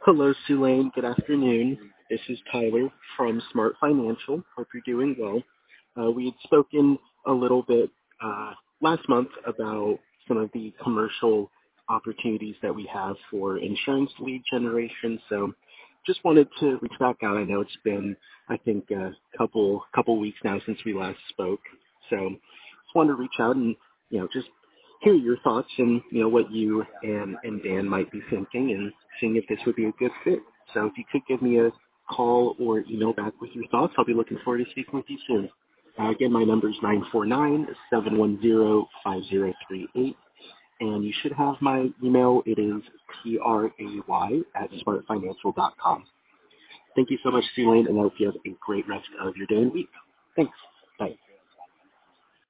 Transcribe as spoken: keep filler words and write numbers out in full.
Hello, Sulaine. Good afternoon. This is Tyler from Smart Financial. Hope you're doing well. Uh, we had spoken a little bit uh, last month about some of the commercial opportunities that we have for insurance lead generation. So just wanted to reach back out. I know it's been, I think, a couple couple weeks now since we last spoke. So just wanted to reach out and, you know, just hear your thoughts and you know what you and and Dan might be thinking and seeing if this would be a good fit. So if you could give me a call or email back with your thoughts, I'll be looking forward to speaking with you soon. Uh, again, my number is nine four nine, seven one zero, five zero three eight, and you should have my email. It is T R A Y at smart financial dot com. Thank you so much, Celine, and I hope you have a great rest of your day and week. Thanks. Bye.